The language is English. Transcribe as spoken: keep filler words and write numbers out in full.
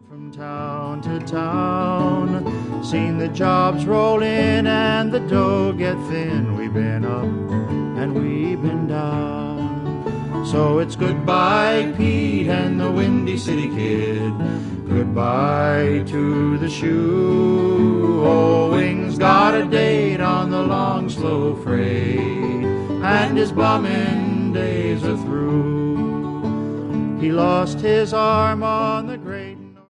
From town to town, seen the jobs roll in and the dough get thin. We've been up and we've been down. So it's goodbye, Pete and the Windy City Kid. Goodbye to the shoe. Old Wing's got a date on the long, slow freight, and his bumming days are through. He lost his arm on the